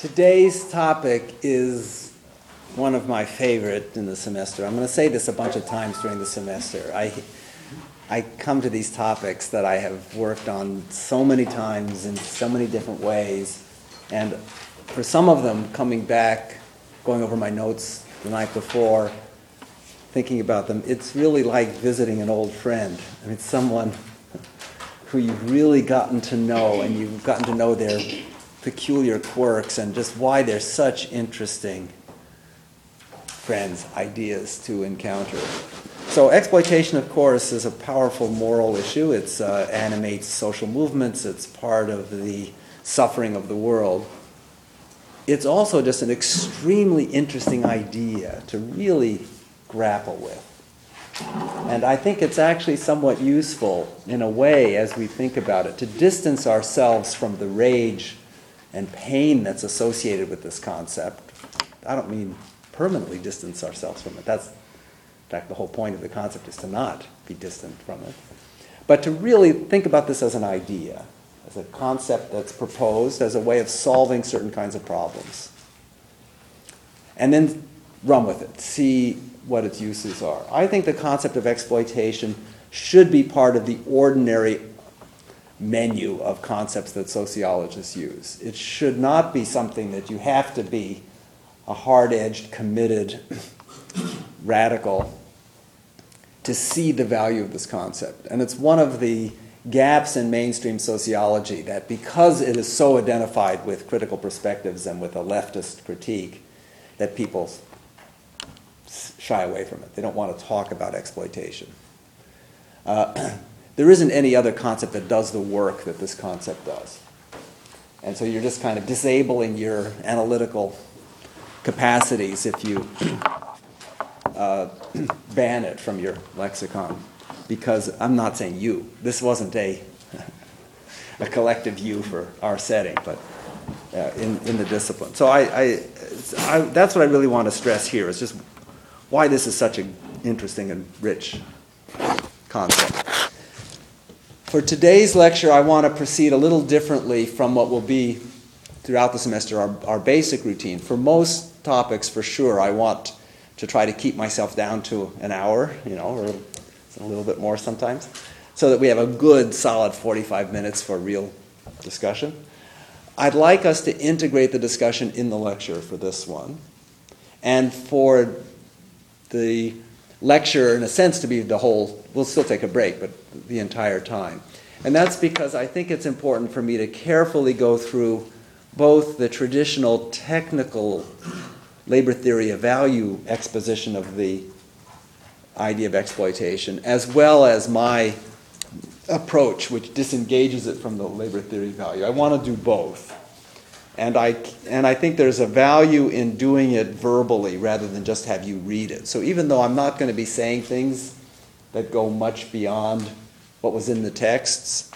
Today's topic is one of my favorite in the semester. I'm going to say this a bunch of times during the semester. I come to these topics that I have worked on so many times in so many different ways, and for some of them, coming back, going over my notes the night before, thinking about them, it's really like visiting an old friend. I mean, someone who you've really gotten to know, and you've gotten to know their peculiar quirks and just why they're such interesting friends, ideas to encounter. So exploitation, of course, is a powerful moral issue. It animates social movements. It's part of the suffering of the world. It's also just an extremely interesting idea to really grapple with. And I think it's actually somewhat useful in a way as we think about it to distance ourselves from the rage and pain that's associated with this concept. I don't mean permanently distance ourselves from it. That's, in fact, the whole point of the concept is to not be distant from it. But to really think about this as an idea, as a concept that's proposed as a way of solving certain kinds of problems. And then run with it, see what its uses are. I think the concept of exploitation should be part of the ordinary menu of concepts that sociologists use. It should not be something that you have to be a hard-edged, committed, radical to see the value of this concept. And it's one of the gaps in mainstream sociology that because it is so identified with critical perspectives and with a leftist critique, that people shy away from it. They don't want to talk about exploitation. There isn't any other concept that does the work that this concept does. And so you're just kind of disabling your analytical capacities if you ban it from your lexicon. Because I'm not saying you. This wasn't a collective you for our setting, but in the discipline. So that's what I really want to stress here, is just why this is such an interesting and rich concept. For today's lecture, I want to proceed a little differently from what will be throughout the semester our basic routine. For most topics, for sure, I want to try to keep myself down to an hour, or a little bit more sometimes, so that we have a good, solid 45 minutes for real discussion. I'd like us to integrate the discussion in the lecture for this one, and for the lecture, in a sense, to be the whole, we'll still take a break, but the entire time. And that's because I think it's important for me to carefully go through both the traditional technical labor theory of value exposition of the idea of exploitation, as well as my approach, which disengages it from the labor theory of value. I want to do both. And I think there's a value in doing it verbally rather than just have you read it. So even though I'm not going to be saying things that go much beyond what was in the texts,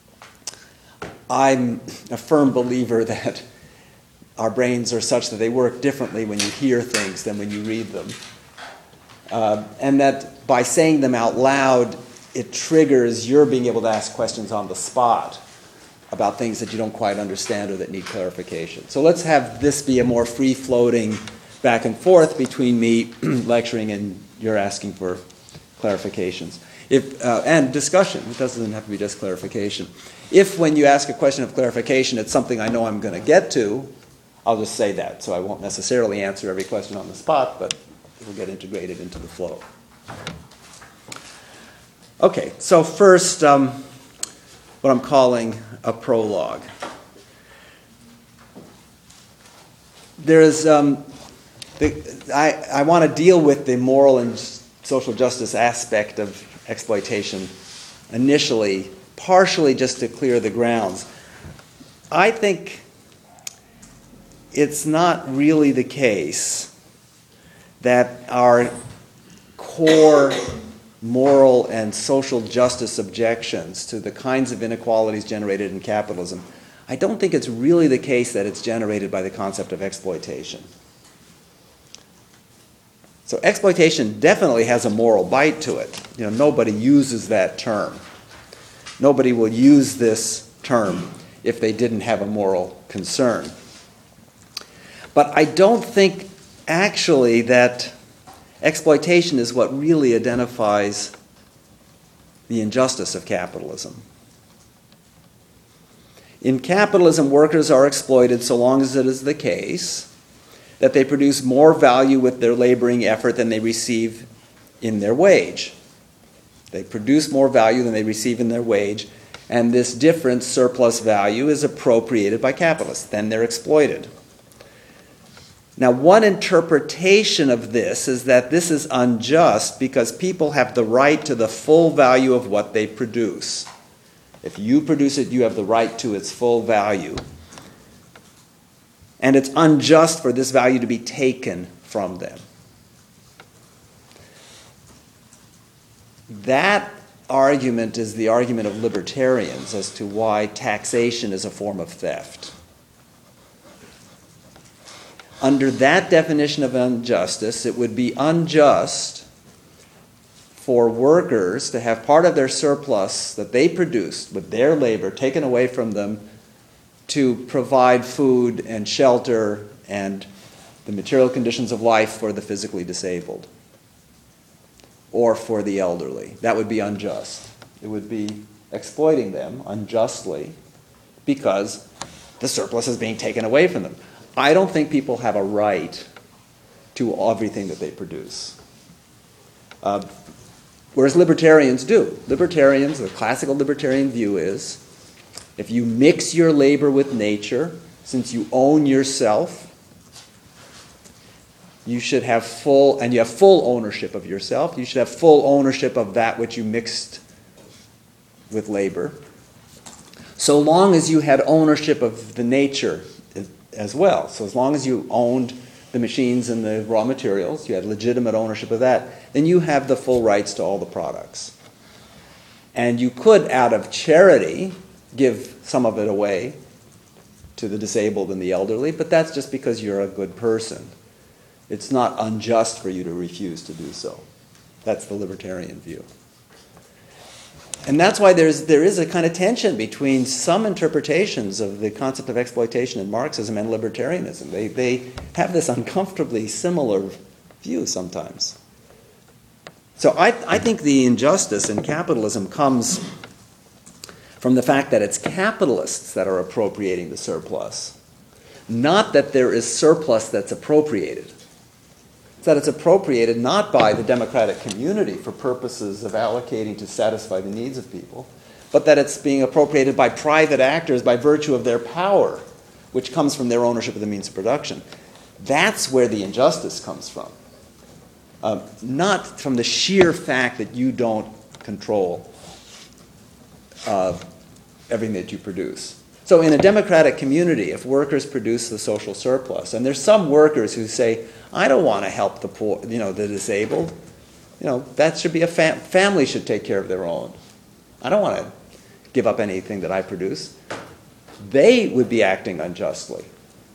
I'm a firm believer that our brains are such that they work differently when you hear things than when you read them. And that by saying them out loud, it triggers your being able to ask questions on the spot about things that you don't quite understand or that need clarification. So let's have this be a more free-floating back and forth between me lecturing and you're asking for clarifications. And discussion. It doesn't have to be just clarification. If when you ask a question of clarification, it's something I know I'm going to get to, I'll just say that. So I won't necessarily answer every question on the spot, but it'll get integrated into the flow. Okay, so first, what I'm calling a prologue. There's, I want to deal with the moral and social justice aspect of exploitation initially, partially just to clear the grounds. I think it's not really the case that our core moral and social justice objections to the kinds of inequalities generated in capitalism, I don't think it's really the case that it's generated by the concept of exploitation. So exploitation definitely has a moral bite to it. Nobody uses that term. Nobody will use this term if they didn't have a moral concern. But I don't think actually that exploitation is what really identifies the injustice of capitalism. In capitalism, workers are exploited so long as it is the case that they produce more value with their laboring effort than they receive in their wage. They produce more value than they receive in their wage, and this difference, surplus value, is appropriated by capitalists. Then they're exploited. Now, one interpretation of this is that this is unjust because people have the right to the full value of what they produce. If you produce it, you have the right to its full value. And it's unjust for this value to be taken from them. That argument is the argument of libertarians as to why taxation is a form of theft. Under that definition of injustice, it would be unjust for workers to have part of their surplus that they produced with their labor taken away from them to provide food and shelter and the material conditions of life for the physically disabled or for the elderly. That would be unjust. It would be exploiting them unjustly because the surplus is being taken away from them. I don't think people have a right to everything that they produce. Whereas libertarians do. Libertarians, the classical libertarian view is, if you mix your labor with nature, since you own yourself, you should have full ownership of yourself. You should have full ownership of that which you mixed with labor. So long as you had ownership of the nature as well. So as long as you owned the machines and the raw materials, you had legitimate ownership of that, then you have the full rights to all the products. And you could, out of charity, give some of it away to the disabled and the elderly, but that's just because you're a good person. It's not unjust for you to refuse to do so. That's the libertarian view. And that's why there is a kind of tension between some interpretations of the concept of exploitation in Marxism and libertarianism. They have this uncomfortably similar view sometimes. So I think the injustice in capitalism comes from the fact that it's capitalists that are appropriating the surplus, not that there is surplus that's appropriated. It's that it's appropriated not by the democratic community for purposes of allocating to satisfy the needs of people, but that it's being appropriated by private actors by virtue of their power, which comes from their ownership of the means of production. That's where the injustice comes from. Not from the sheer fact that you don't control everything that you produce. So in a democratic community, if workers produce the social surplus, and there's some workers who say, I don't want to help the poor, the disabled. That should be family should take care of their own. I don't want to give up anything that I produce. They would be acting unjustly.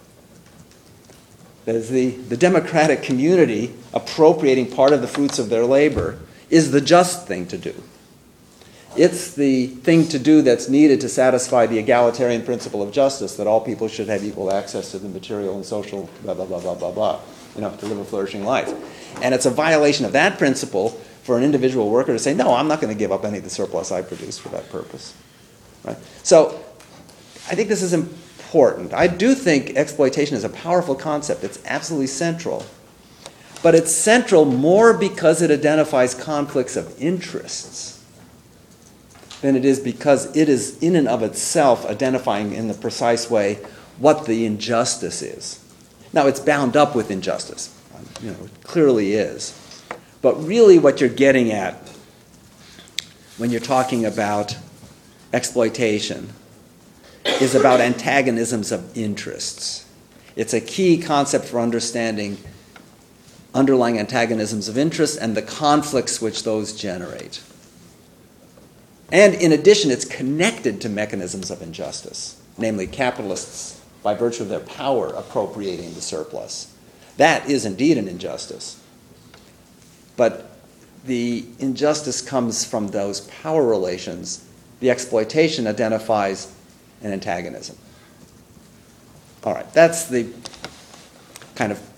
That is, the democratic community appropriating part of the fruits of their labor is the just thing to do. It's the thing to do that's needed to satisfy the egalitarian principle of justice, that all people should have equal access to the material and social blah, blah, blah, blah, blah, blah, to live a flourishing life. And it's a violation of that principle for an individual worker to say, no, I'm not going to give up any of the surplus I produce for that purpose. Right? So I think this is important. I do think exploitation is a powerful concept. It's absolutely central. But it's central more because it identifies conflicts of interests than it is because it is in and of itself identifying in the precise way what the injustice is. Now, it's bound up with injustice. It clearly is. But really what you're getting at when you're talking about exploitation is about antagonisms of interests. It's a key concept for understanding underlying antagonisms of interest and the conflicts which those generate. And in addition, it's connected to mechanisms of injustice, namely capitalists, by virtue of their power, appropriating the surplus. That is indeed an injustice. But the injustice comes from those power relations. The exploitation identifies an antagonism. All right, that's the kind of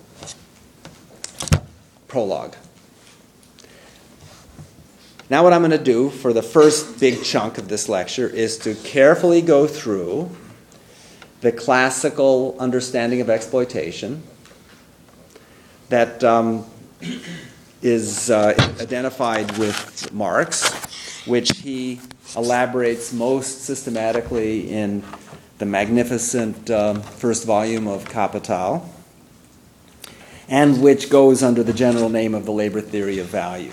prologue. Now what I'm going to do for the first big chunk of this lecture is to carefully go through the classical understanding of exploitation that is identified with Marx, which he elaborates most systematically in the magnificent first volume of Kapital, and which goes under the general name of the labor theory of value.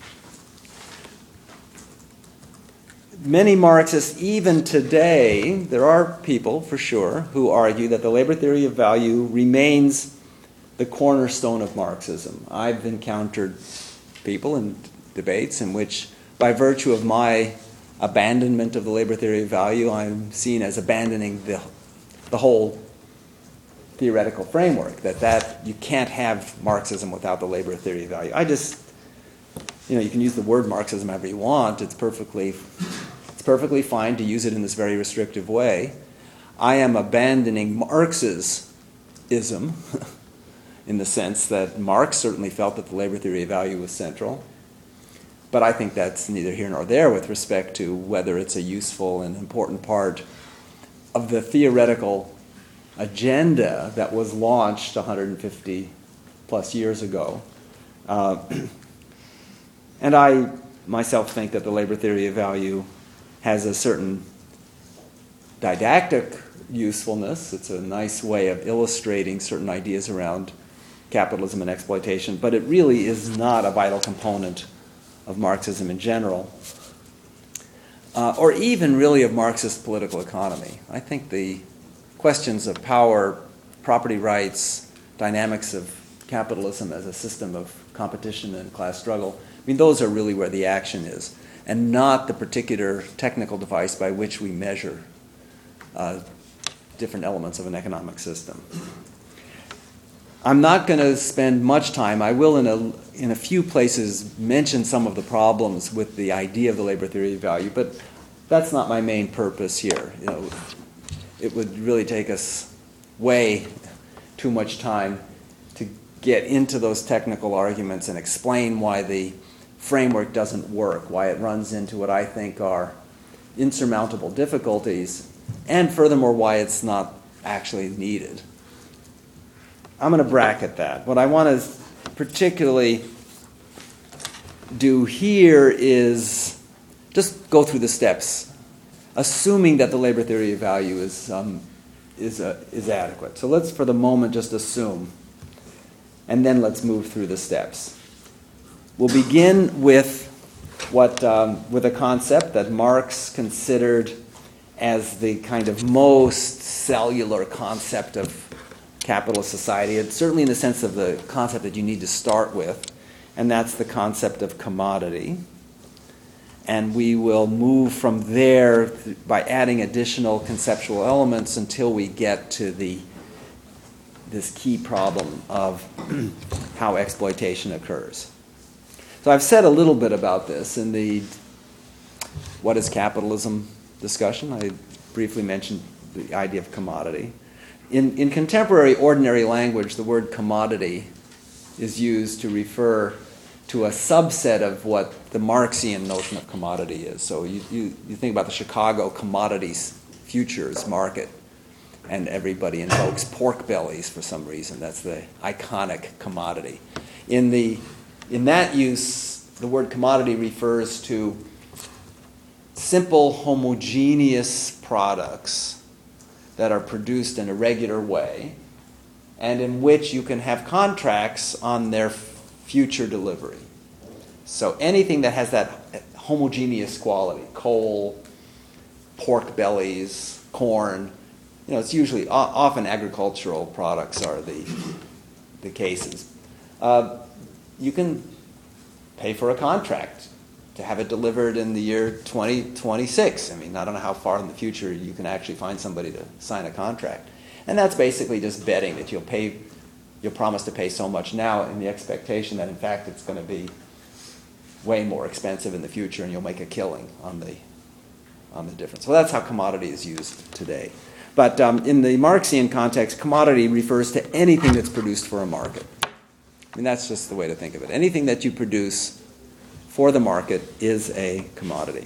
Many Marxists, even today, there are people, for sure, who argue that the labor theory of value remains the cornerstone of Marxism. I've encountered people in debates in which, by virtue of my abandonment of the labor theory of value, I'm seen as abandoning the whole theoretical framework, that you can't have Marxism without the labor theory of value. You can use the word Marxism however you want. It's perfectly fine to use it in this very restrictive way. I am abandoning Marx's ism in the sense that Marx certainly felt that the labor theory of value was central. But I think that's neither here nor there with respect to whether it's a useful and important part of the theoretical agenda that was launched 150 plus years ago. And I myself think that the labor theory of value has a certain didactic usefulness. It's a nice way of illustrating certain ideas around capitalism and exploitation, but it really is not a vital component of Marxism in general, or even really of Marxist political economy. I think the questions of power, property rights, dynamics of capitalism as a system of competition and class struggle, those are really where the action is, and not the particular technical device by which we measure different elements of an economic system. I'm not going to spend much time. I will in a few places mention some of the problems with the idea of the labor theory of value, but that's not my main purpose here. It would really take us way too much time to get into those technical arguments and explain why the framework doesn't work, why it runs into what I think are insurmountable difficulties, and furthermore, why it's not actually needed. I'm going to bracket that. What I want to particularly do here is just go through the steps, assuming that the labor theory of value is adequate. So let's, for the moment, just assume, and then let's move through the steps. We'll begin with with a concept that Marx considered as the kind of most cellular concept of capitalist society. It's certainly in the sense of the concept that you need to start with, and that's the concept of commodity. And we will move from there by adding additional conceptual elements until we get to this key problem of how exploitation occurs. So I've said a little bit about this in the what is capitalism discussion. I briefly mentioned the idea of commodity. In contemporary ordinary language, the word commodity is used to refer to a subset of what the Marxian notion of commodity is. So you think about the Chicago commodities futures market, and everybody invokes pork bellies for some reason. That's the iconic commodity. In that use, the word commodity refers to simple, homogeneous products that are produced in a regular way and in which you can have contracts on their future delivery. So anything that has that homogeneous quality, coal, pork bellies, corn, it's usually, often agricultural products are the cases. You can pay for a contract to have it delivered in the year 2026. I don't know how far in the future you can actually find somebody to sign a contract. And that's basically just betting that you'll promise to pay so much now in the expectation that in fact it's going to be way more expensive in the future and you'll make a killing on on the difference. Well, that's how commodity is used today. But in the Marxian context, commodity refers to anything that's produced for a market. I mean, that's just the way to think of it. Anything that you produce for the market is a commodity.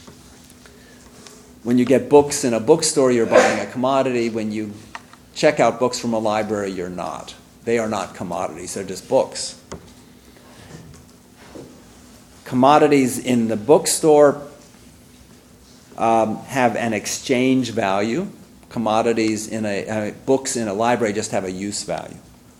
When you get books in a bookstore, you're buying a commodity. When you check out books from a library, you're not. They are not commodities, they're just books. Commodities in the bookstore have an exchange value. Commodities in books in a library just have a use value.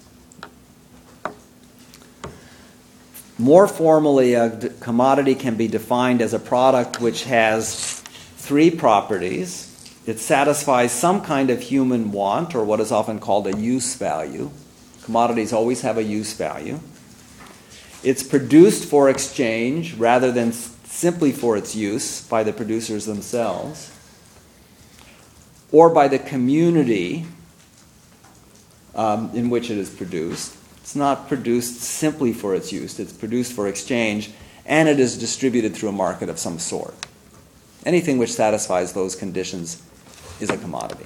More formally, a commodity can be defined as a product which has three properties. It satisfies some kind of human want, or what is often called a use value. Commodities always have a use value. It's produced for exchange rather than simply for its use by the producers themselves, or by the community in which it is produced. It's not produced simply for its use. It's produced for exchange, and it is distributed through a market of some sort. Anything which satisfies those conditions is a commodity.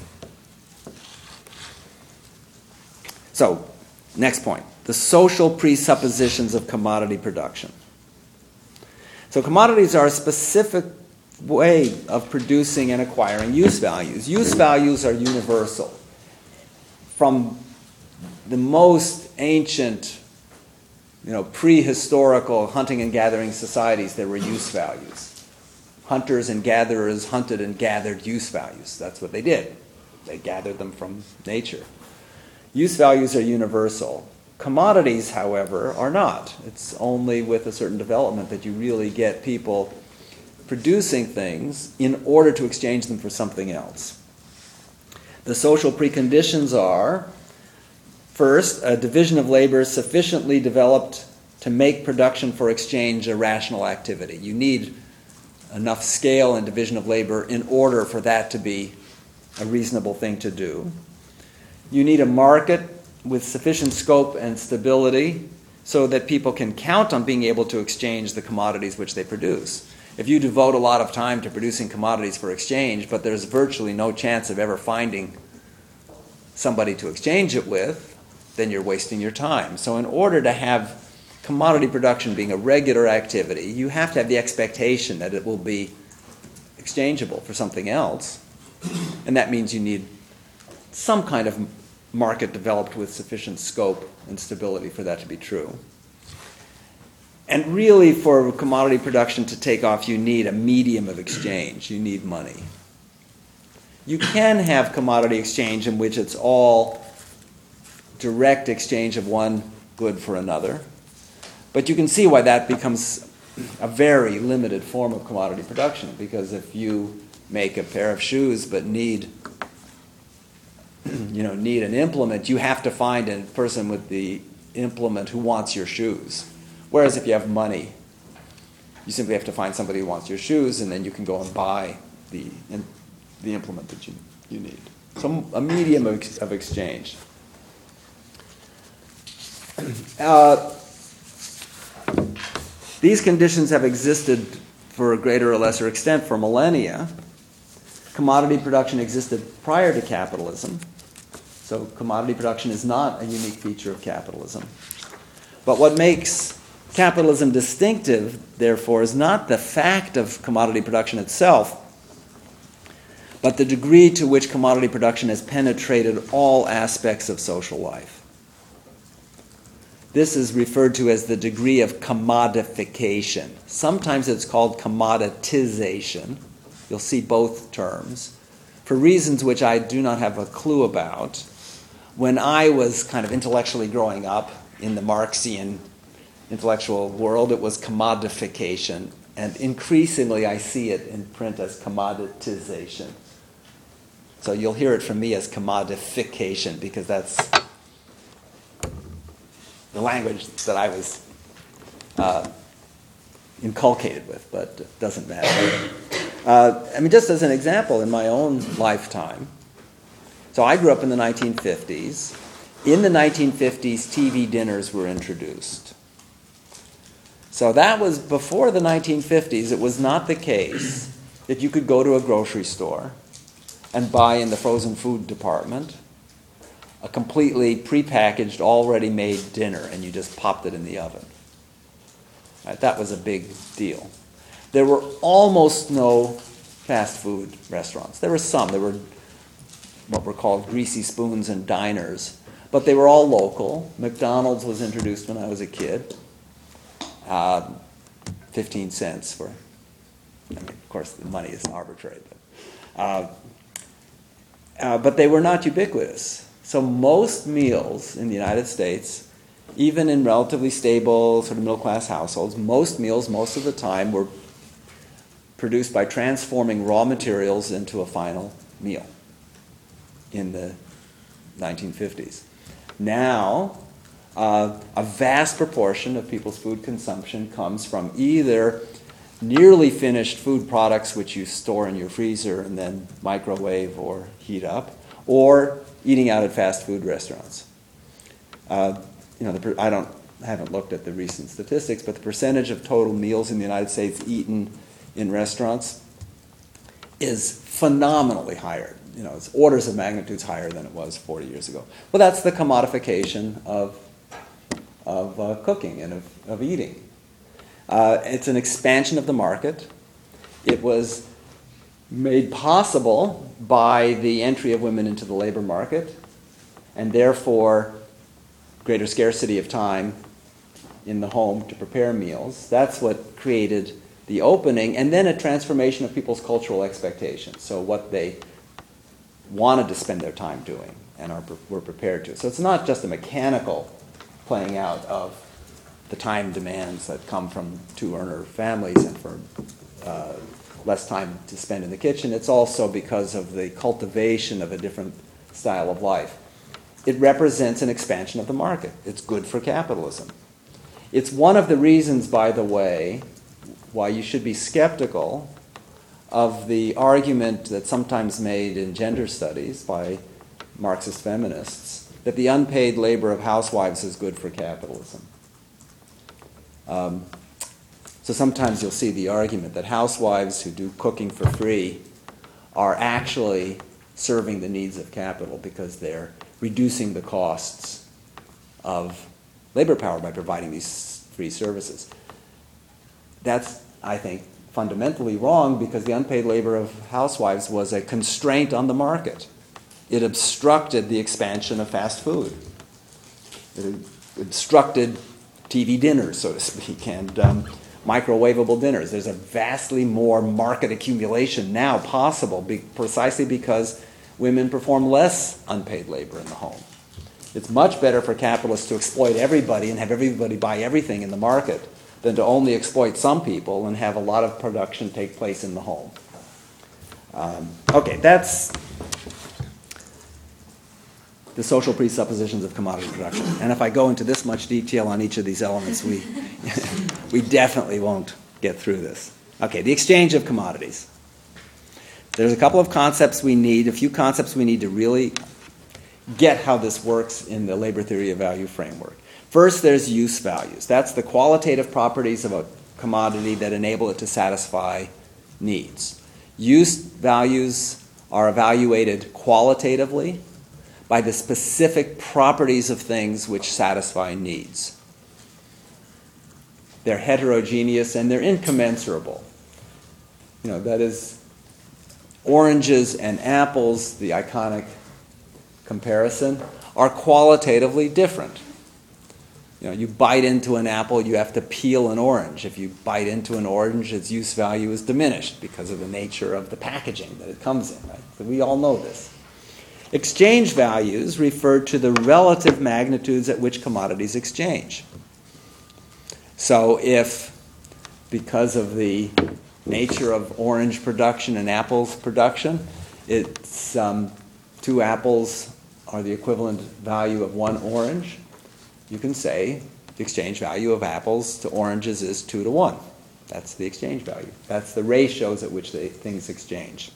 So, next point, the social presuppositions of commodity production. So commodities are a specific way of producing and acquiring use values. Use values are universal. From the most ancient, prehistorical hunting and gathering societies, there were use values. Hunters and gatherers hunted and gathered use values. That's what they did. They gathered them from nature. Use values are universal. Commodities, however, are not. It's only with a certain development that you really get people producing things in order to exchange them for something else. The social preconditions are, first, a division of labor sufficiently developed to make production for exchange a rational activity. You need enough scale and division of labor in order for that to be a reasonable thing to do. You need a market with sufficient scope and stability so that people can count on being able to exchange the commodities which they produce. If you devote a lot of time to producing commodities for exchange, but there's virtually no chance of ever finding somebody to exchange it with, then you're wasting your time. So in order to have commodity production being a regular activity, you have to have the expectation that it will be exchangeable for something else. And that means you need some kind of market developed with sufficient scope and stability for that to be true. And really, for commodity production to take off, you need a medium of exchange. You need money. You can have commodity exchange in which it's all direct exchange of one good for another. But you can see why that becomes a very limited form of commodity production, because if you make a pair of shoes but need an implement, you have to find a person with the implement who wants your shoes. Whereas if you have money, you simply have to find somebody who wants your shoes, and then you can go and buy the implement that you need. So a medium of exchange. These conditions have existed for a greater or lesser extent for millennia. Commodity production existed prior to capitalism. So commodity production is not a unique feature of capitalism. But what makes capitalism distinctive, therefore, is not the fact of commodity production itself, but the degree to which commodity production has penetrated all aspects of social life. This is referred to as the degree of commodification. Sometimes it's called commoditization. You'll see both terms. For reasons which I do not have a clue about, when I was kind of intellectually growing up in the Marxian intellectual world, it was commodification. And increasingly I see it in print as commoditization. So you'll hear it from me as commodification, because that's the language that I was inculcated with, but it doesn't matter. Just as an example, in my own lifetime, so I grew up in the 1950s. In the 1950s, TV dinners were introduced. So that was before the 1950s. It was not the case that you could go to a grocery store and buy in the frozen food department a completely prepackaged, already made dinner, and you just popped it in the oven. Right? That was a big deal. There were almost no fast food restaurants. There were some. There were what were called greasy spoons and diners, but they were all local. McDonald's was introduced when I was a kid. 15 cents for, I mean, of course, the money is arbitrary, but they were not ubiquitous. So most meals in the United States, even in relatively stable sort of middle-class households, most meals, most of the time, were produced by transforming raw materials into a final meal in the 1950s. Now, a vast proportion of people's food consumption comes from either nearly finished food products which you store in your freezer and then microwave or heat up, or eating out at fast food restaurants. I haven't looked at the recent statistics, but the percentage of total meals in the United States eaten in restaurants is phenomenally higher. It's orders of magnitudes higher than it was 40 years ago. Well, that's the commodification of cooking and of eating. It's an expansion of the market. It was made possible by the entry of women into the labor market, and therefore greater scarcity of time in the home to prepare meals. That's what created the opening, and then a transformation of people's cultural expectations. So what they wanted to spend their time doing and were prepared to. So it's not just a mechanical playing out of the time demands that come from two-earner families and for less time to spend in the kitchen. It's also because of the cultivation of a different style of life. It represents an expansion of the market. It's good for capitalism. It's one of the reasons, by the way, why you should be skeptical of the argument that's sometimes made in gender studies by Marxist feminists that the unpaid labor of housewives is good for capitalism. So sometimes you'll see the argument that housewives who do cooking for free are actually serving the needs of capital because they're reducing the costs of labor power by providing these free services. That's, I think, fundamentally wrong because the unpaid labor of housewives was a constraint on the market. It obstructed the expansion of fast food. It obstructed TV dinners, so to speak, and microwavable dinners. There's a vastly more market accumulation now possible precisely because women perform less unpaid labor in the home. It's much better for capitalists to exploit everybody and have everybody buy everything in the market than to only exploit some people and have a lot of production take place in the home. Okay, that's the social presuppositions of commodity production. And if I go into this much detail on each of these elements, we definitely won't get through this. Okay, the exchange of commodities. There's a couple of concepts we need, a few concepts we need to really get how this works in the labor theory of value framework. First, there's use values. That's the qualitative properties of a commodity that enable it to satisfy needs. Use values are evaluated qualitatively by the specific properties of things which satisfy needs. They're heterogeneous and they're incommensurable. That is, oranges and apples, the iconic comparison, are qualitatively different. You bite into an apple, you have to peel an orange. If you bite into an orange, its use value is diminished because of the nature of the packaging that it comes in. Right? So we all know this. Exchange values refer to the relative magnitudes at which commodities exchange. So if, because of the nature of orange production and apples production, it's 2 apples are the equivalent value of 1 orange, you can say the exchange value of apples to oranges is 2 to 1. That's the exchange value. That's the ratios at which things exchange.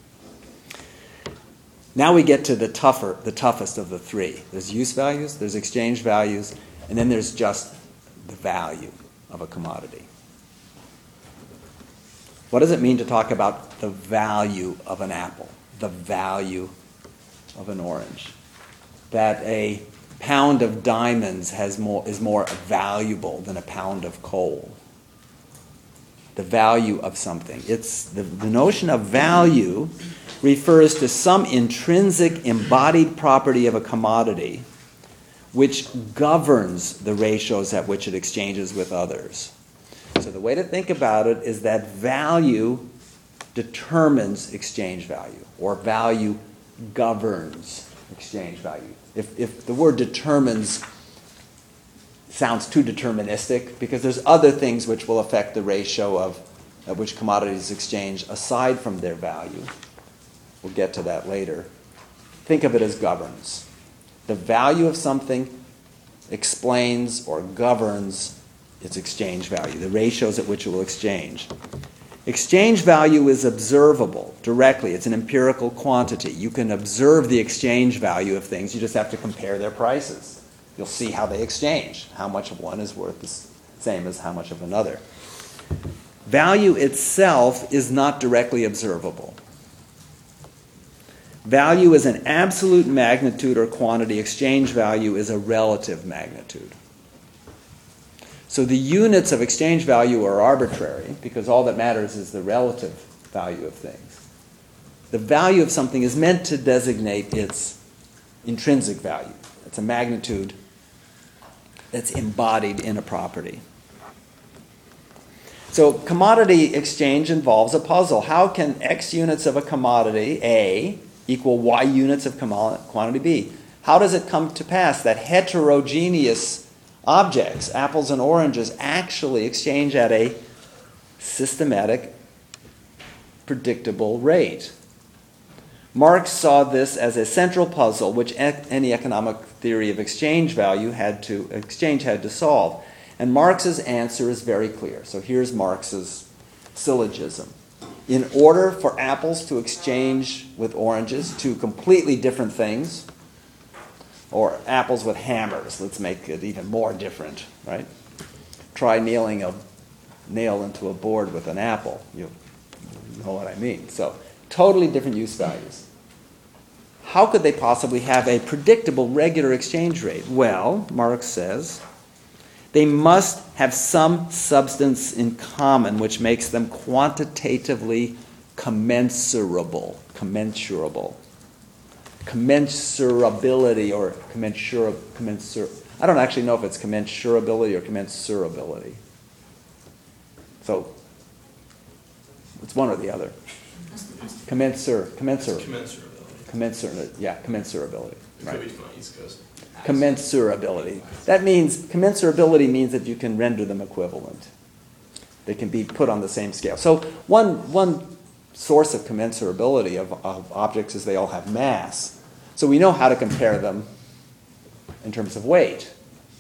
Now we get to the toughest of the three. There's use values, there's exchange values, and then there's just the value of a commodity. What does it mean to talk about the value of an apple, the value of an orange? That a pound of diamonds is more valuable than a pound of coal. The value of something. It's the notion of value refers to some intrinsic embodied property of a commodity which governs the ratios at which it exchanges with others. So the way to think about it is that value determines exchange value, or value governs exchange value. If the word determines sounds too deterministic, because there's other things which will affect the ratio at which commodities exchange aside from their value. We'll get to that later. Think of it as governs. The value of something explains or governs its exchange value, the ratios at which it will exchange. Exchange value is observable directly. It's an empirical quantity. You can observe the exchange value of things. You just have to compare their prices. You'll see how they exchange, how much of one is worth the same as how much of another. Value itself is not directly observable. Value is an absolute magnitude or quantity. Exchange value is a relative magnitude. So the units of exchange value are arbitrary because all that matters is the relative value of things. The value of something is meant to designate its intrinsic value. It's a magnitude that's embodied in a property. So commodity exchange involves a puzzle. How can X units of a commodity, A, equal Y units of quantity B? How does it come to pass that heterogeneous objects, apples and oranges, actually exchange at a systematic, predictable rate? Marx saw this as a central puzzle which any economic theory of exchange had to solve. And Marx's answer is very clear. So here's Marx's syllogism. In order for apples to exchange with oranges, two completely different things, or apples with hammers, let's make it even more different, right? Try nailing a nail into a board with an apple. You know what I mean. So totally different use values. How could they possibly have a predictable, regular exchange rate? Well, Marx says, they must have some substance in common which makes them quantitatively commensurable. Commensurability or I don't actually know if it's commensurability or commensurability. So it's one or the other. Commensurability. Right. Commensurability. That means, commensurability means that you can render them equivalent. They can be put on the same scale. So one source of commensurability of objects is they all have mass. So we know how to compare them in terms of weight.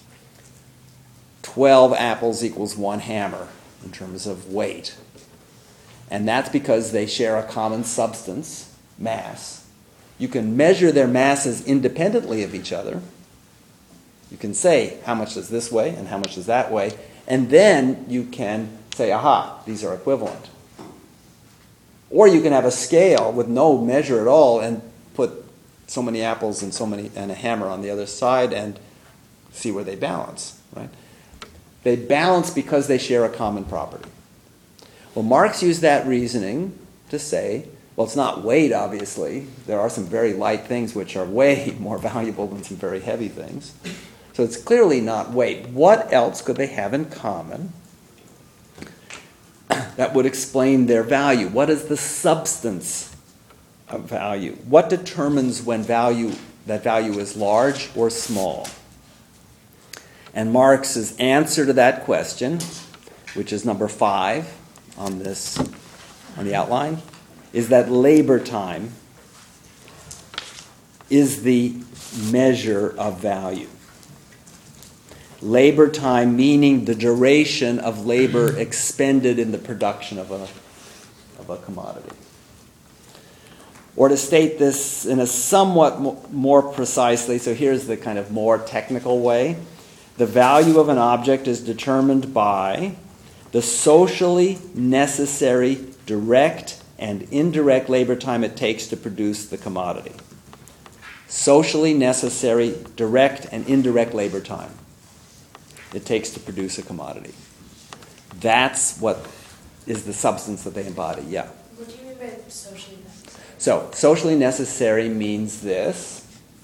12 apples equals 1 hammer in terms of weight. And that's because they share a common substance, mass. You can measure their masses independently of each other. You can say how much does this weigh and how much does that weigh, and then you can say, aha, these are equivalent. Or you can have a scale with no measure at all and put so many apples and a hammer on the other side and see where they balance, right? They balance because they share a common property. Well, Marx used that reasoning to say, well, it's not weight, obviously. There are some very light things which are way more valuable than some very heavy things. So it's clearly not weight. What else could they have in common that would explain their value? What is the substance of value? What determines when that value is large or small? And Marx's answer to that question, which is number 5 on the outline, is that labor time is the measure of value. Labor time meaning the duration of labor expended in the production of a commodity. Or to state this in a somewhat more precisely, so here's the kind of more technical way. The value of an object is determined by the socially necessary direct and indirect labor time it takes to produce the commodity. Socially necessary direct and indirect labor time it takes to produce a commodity. That's what is the substance that they embody, yeah. What do you mean by socially necessary? So, socially necessary means this.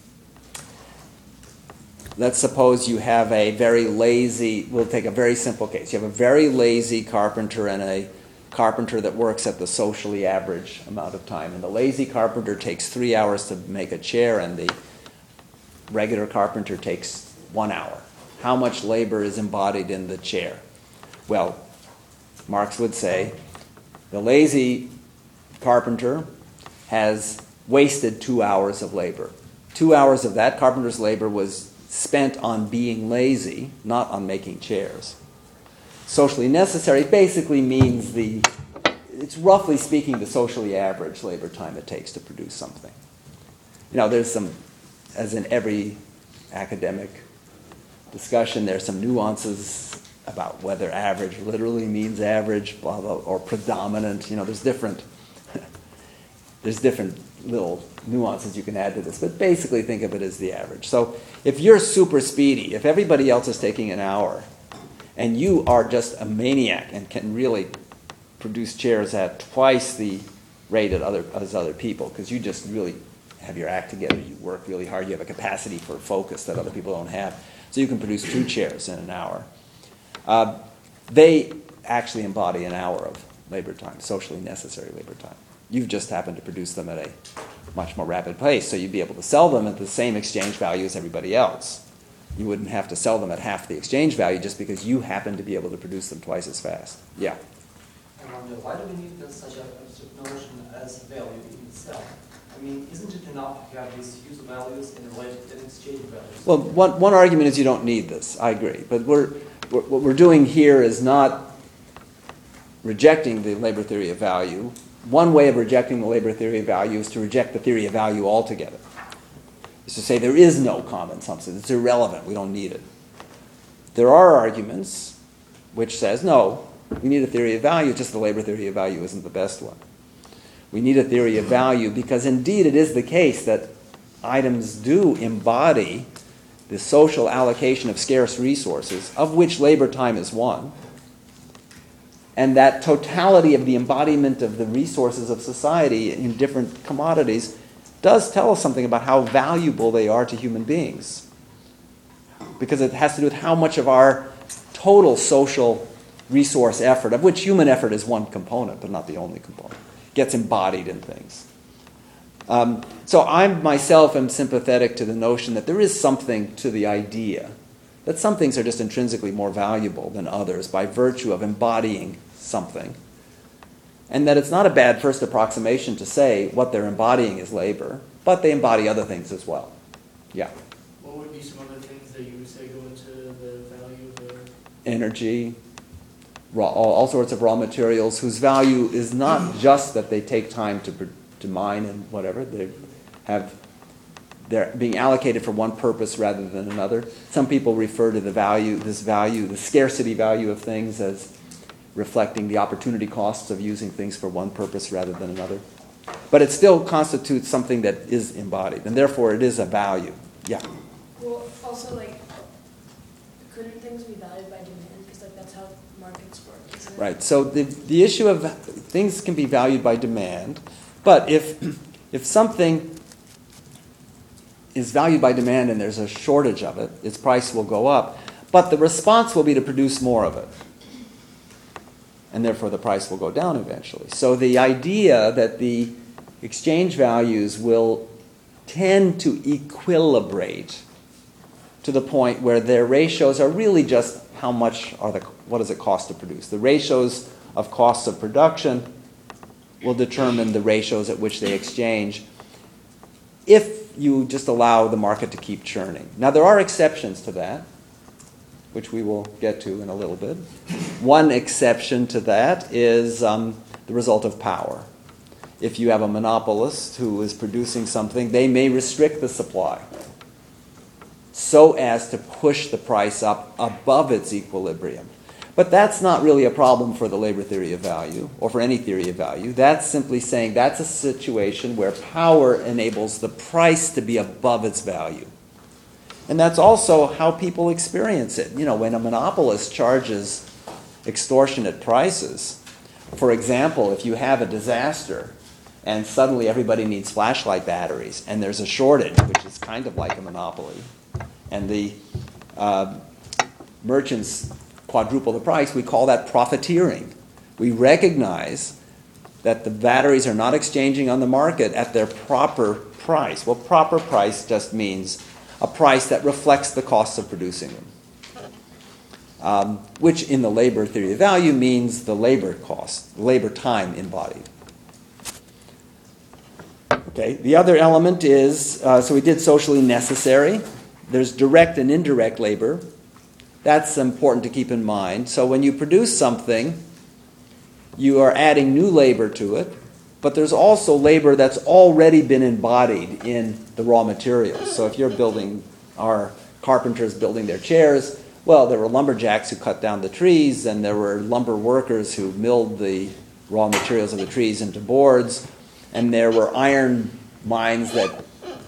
Let's suppose you have a very lazy, we'll take a very simple case. You have a very lazy carpenter and a carpenter that works at the socially average amount of time. And the lazy carpenter takes 3 hours to make a chair, and the regular carpenter takes 1 hour. How much labor is embodied in the chair? Well, Marx would say the lazy carpenter has wasted 2 hours of labor. 2 hours of that carpenter's labor was spent on being lazy, not on making chairs. Socially necessary basically means it's roughly speaking the socially average labor time it takes to produce something. You know, there's some, as in every academic discussion, there's some nuances about whether average literally means average, blah, blah, or predominant. You know, there's different little nuances you can add to this, but basically think of it as the average. So if you're super speedy, if everybody else is taking an hour, and you are just a maniac and can really produce chairs at twice the rate as other people, because you just really have your act together, you work really hard, you have a capacity for focus that other people don't have, so you can produce 2 chairs in an hour. They actually embody an hour of labor time, socially necessary labor time. You've just happened to produce them at a much more rapid pace, so you'd be able to sell them at the same exchange value as everybody else. You wouldn't have to sell them at half the exchange value just because you happen to be able to produce them twice as fast. Yeah? I wonder, why do we need such an abstract notion as value in itself? I mean, isn't it enough to have these user values and related exchange values? Well, one argument is you don't need this. I agree. But what we're doing here is not rejecting the labor theory of value. One way of rejecting the labor theory of value is to reject the theory of value altogether. Is to say there is no common substance. It's irrelevant. We don't need it. There are arguments which says, no, we need a theory of value, just the labor theory of value isn't the best one. We need a theory of value because indeed it is the case that items do embody the social allocation of scarce resources, of which labor time is one, and that totality of the embodiment of the resources of society in different commodities does tell us something about how valuable they are to human beings. Because it has to do with how much of our total social resource effort, of which human effort is one component, but not the only component, gets embodied in things. So I myself am sympathetic to the notion that there is something to the idea that some things are just intrinsically more valuable than others by virtue of embodying something. And that it's not a bad first approximation to say what they're embodying is labor, but they embody other things as well. Yeah? What would be some other things that you would say go into the value of the... Energy, all sorts of raw materials whose value is not just that they take time to mine and whatever. They're being allocated for one purpose rather than another. Some people refer to the scarcity value of things as reflecting the opportunity costs of using things for one purpose rather than another. But it still constitutes something that is embodied, and therefore it is a value. Yeah? Well, also, couldn't things be valued by demand? Because, that's how markets work, isn't it? Right. So the issue of things can be valued by demand, but if something is valued by demand and there's a shortage of it, its price will go up, but the response will be to produce more of it. And therefore the price will go down eventually. So the idea that the exchange values will tend to equilibrate to the point where their ratios are really just what does it cost to produce. The ratios of costs of production will determine the ratios at which they exchange if you just allow the market to keep churning. Now there are exceptions to that, which we will get to in a little bit. One exception to that is the result of power. If you have a monopolist who is producing something, they may restrict the supply so as to push the price up above its equilibrium. But that's not really a problem for the labor theory of value, or for any theory of value. That's simply saying that's a situation where power enables the price to be above its value. And that's also how people experience it. You know, when a monopolist charges extortionate prices, for example, if you have a disaster and suddenly everybody needs flashlight batteries and there's a shortage, which is kind of like a monopoly, and the merchants quadruple the price, we call that profiteering. We recognize that the batteries are not exchanging on the market at their proper price. Well, proper price just means a price that reflects the costs of producing them, which in the labor theory of value means the labor cost, labor time embodied. Okay, the other element is, so we did socially necessary. There's direct and indirect labor. That's important to keep in mind. So when you produce something, you are adding new labor to it, but there's also labor that's already been embodied in the raw materials. So if you're building, our carpenters building their chairs, well, there were lumberjacks who cut down the trees, and there were lumber workers who milled the raw materials of the trees into boards, and there were iron mines that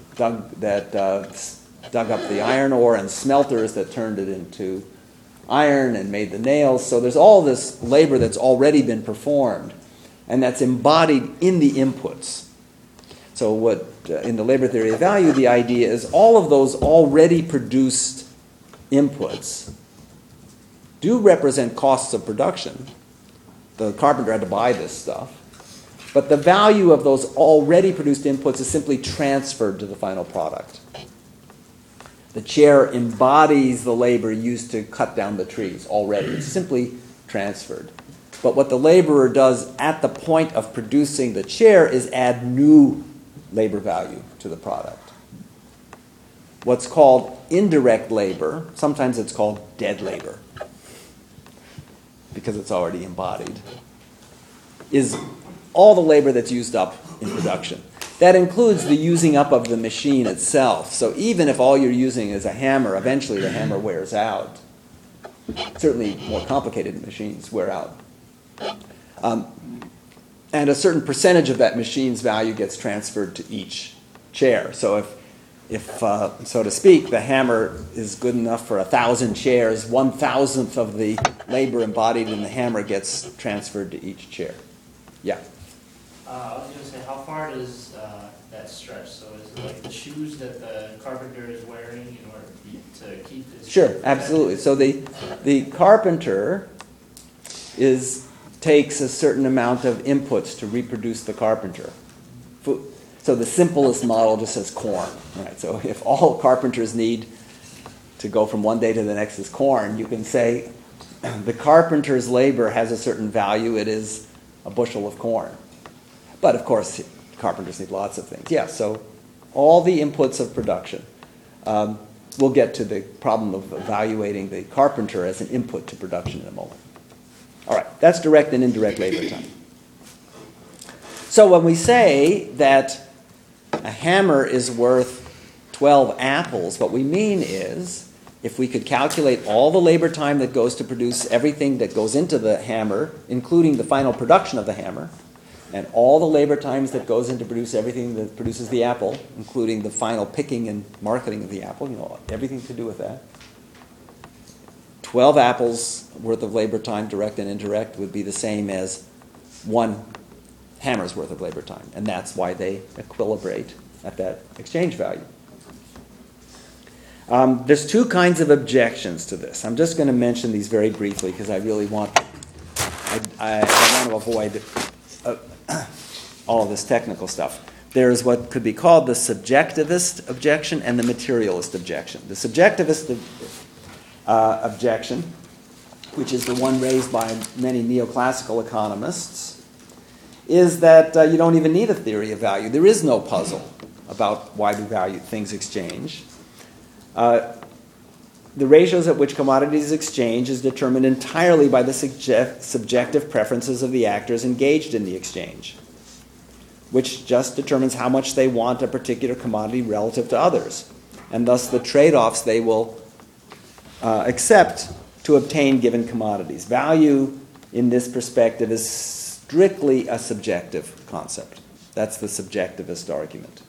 dug up the iron ore, and smelters that turned it into iron and made the nails. So there's all this labor that's already been performed, and that's embodied in the inputs. So what in the labor theory of value, the idea is all of those already produced inputs do represent costs of production. The carpenter had to buy this stuff. But the value of those already produced inputs is simply transferred to the final product. The chair embodies the labor used to cut down the trees already. It's simply transferred. But what the laborer does at the point of producing the chair is add new labor value to the product. What's called indirect labor, sometimes it's called dead labor, because it's already embodied, is all the labor that's used up in production. That includes the using up of the machine itself. So even if all you're using is a hammer, eventually the hammer wears out. Certainly more complicated machines wear out. And a certain percentage of that machine's value gets transferred to each chair. So if so to speak, the hammer is good enough for 1,000 chairs, 1,000th of the labor embodied in the hammer gets transferred to each chair. Yeah. I was going to say, how far does that stretch? So is it like the shoes that the carpenter is wearing in order to keep his... Sure, absolutely. So the carpenter takes a certain amount of inputs to reproduce the carpenter. So the simplest model just says corn. Right? So if all carpenters need to go from one day to the next is corn, you can say the carpenter's labor has a certain value. It is a bushel of corn. But of course, carpenters need lots of things. Yeah, so all the inputs of production. We'll get to the problem of evaluating the carpenter as an input to production in a moment. All right, that's direct and indirect labor time. So when we say that a hammer is worth 12 apples, what we mean is if we could calculate all the labor time that goes to produce everything that goes into the hammer, including the final production of the hammer, and all the labor times that goes into produce everything that produces the apple, including the final picking and marketing of the apple, everything to do with that. 12 apples worth of labor time, direct and indirect, would be the same as 1 hammer's worth of labor time. And that's why they equilibrate at that exchange value. There's 2 kinds of objections to this. I'm just going to mention these very briefly because I really want to avoid all of this technical stuff. There's what could be called the subjectivist objection and the materialist objection. The subjectivist objection, which is the one raised by many neoclassical economists, is that you don't even need a theory of value. There is no puzzle about why do value things exchange. The ratios at which commodities exchange is determined entirely by the subjective preferences of the actors engaged in the exchange, which just determines how much they want a particular commodity relative to others, and thus the trade-offs they will accept to obtain given commodities. Value in this perspective is strictly a subjective concept. That's the subjectivist argument.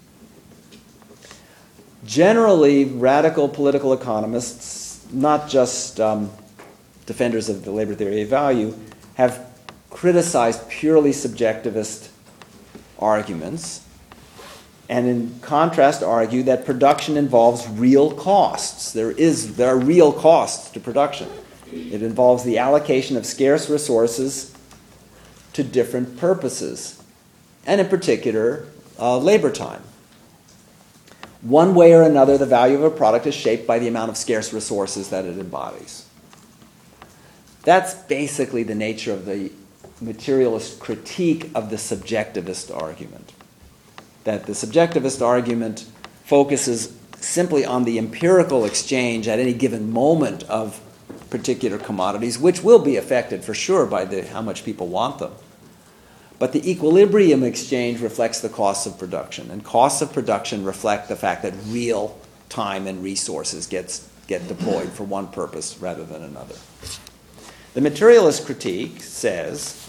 Generally, radical political economists, not just defenders of the labor theory of value, have criticized purely subjectivist arguments, and in contrast argue that production involves real costs. There are real costs to production. It involves the allocation of scarce resources to different purposes, and in particular, labor time. One way or another, the value of a product is shaped by the amount of scarce resources that it embodies. That's basically the nature of the materialist critique of the subjectivist argument. That the subjectivist argument focuses simply on the empirical exchange at any given moment of particular commodities, which will be affected for sure by how much people want them. But the equilibrium exchange reflects the costs of production, and costs of production reflect the fact that real time and resources get deployed for one purpose rather than another. The materialist critique says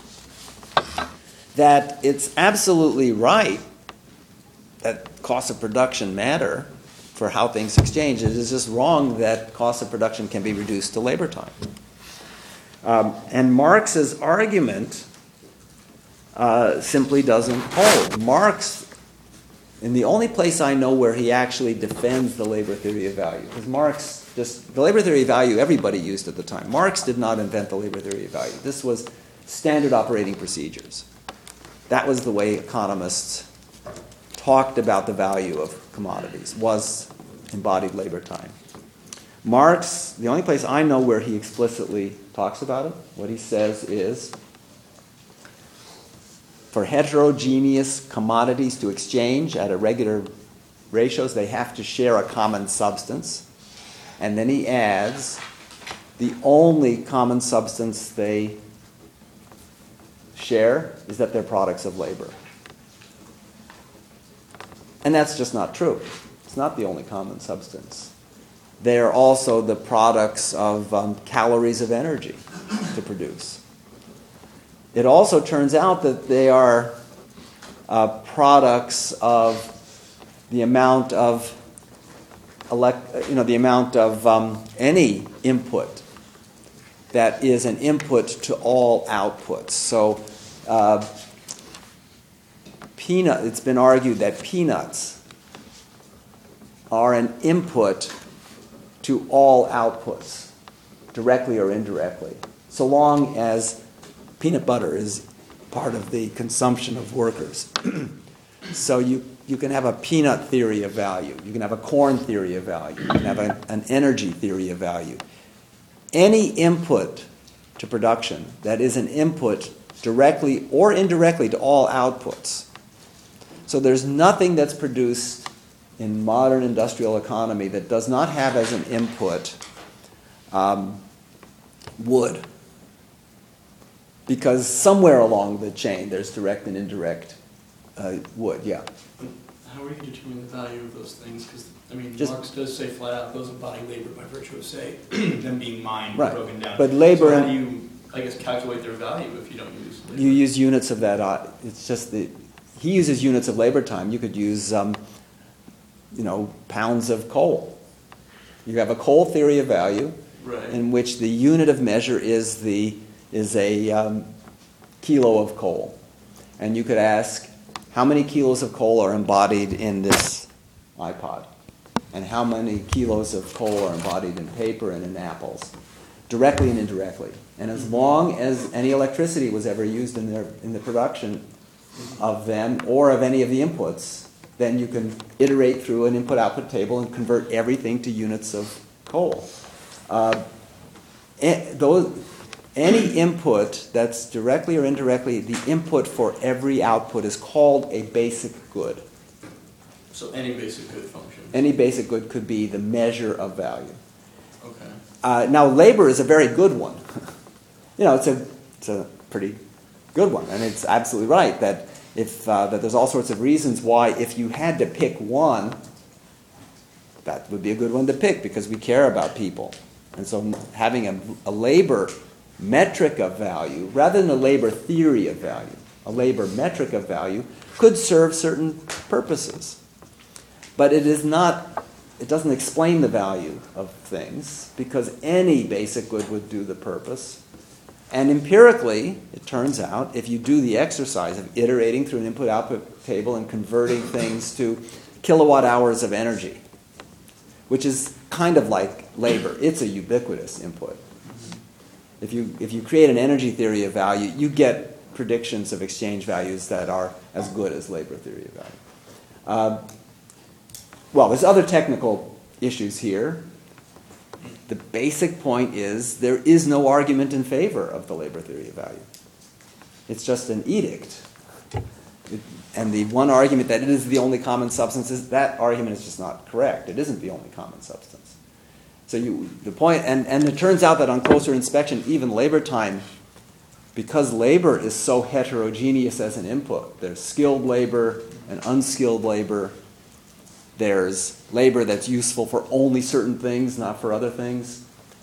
that it's absolutely right that costs of production matter for how things exchange. It is just wrong that costs of production can be reduced to labor time. And Marx's argument simply doesn't hold. Marx, in the only place I know where he actually defends the labor theory of value, because the labor theory of value everybody used at the time. Marx did not invent the labor theory of value. This was standard operating procedures. That was the way economists talked about the value of commodities, was embodied labor time. Marx, the only place I know where he explicitly talks about it, what he says is, for heterogeneous commodities to exchange at irregular ratios, they have to share a common substance. And then he adds, the only common substance they share is that they're products of labor. And that's just not true. It's not the only common substance. They are also the products of calories of energy to produce. It also turns out that they are products of the amount of any input that is an input to all outputs. So it's been argued that peanuts are an input to all outputs, directly or indirectly, so long as peanut butter is part of the consumption of workers. So you can have a peanut theory of value. You can have a corn theory of value. You can have an energy theory of value. Any input to production that is an input directly or indirectly to all outputs. So there's nothing that's produced in modern industrial economy that does not have as an input wood. Because somewhere along the chain there's direct and indirect wood, yeah. How are you determining the value of those things? Because, Marx does say flat out those embody labor by virtue of, say, them being mined, right, broken down. But labor... So how do you, calculate their value if you don't use labor? You use units of that. It's just he uses units of labor time. You could use, pounds of coal. You have a coal theory of value, right, in which the unit of measure is a kilo of coal. And you could ask, how many kilos of coal are embodied in this iPod? And how many kilos of coal are embodied in paper and in apples? Directly and indirectly. And as long as any electricity was ever used in the production of them or of any of the inputs, then you can iterate through an input-output table and convert everything to units of coal. Any input that's directly or indirectly, the input for every output is called a basic good. So any basic good function? Any basic good could be the measure of value. Okay. Now, labor is a very good one. It's a pretty good one, and it's absolutely right that that there's all sorts of reasons why if you had to pick one, that would be a good one to pick because we care about people. And so having a labor metric of value, rather than a labor theory of value, a labor metric of value could serve certain purposes. But it doesn't explain the value of things, because any basic good would do the purpose. And empirically, it turns out, if you do the exercise of iterating through an input-output table and converting things to kilowatt hours of energy, which is kind of like labor, it's a ubiquitous input. If you create an energy theory of value, you get predictions of exchange values that are as good as labor theory of value. Well, there's other technical issues here. The basic point is there is no argument in favor of the labor theory of value. It's just an edict. And the one argument that it is the only common substance, that argument is just not correct. It isn't the only common substance. So the point, and it turns out that on closer inspection, even labor time, because labor is so heterogeneous as an input, there's skilled labor and unskilled labor. There's labor that's useful for only certain things, not for other things.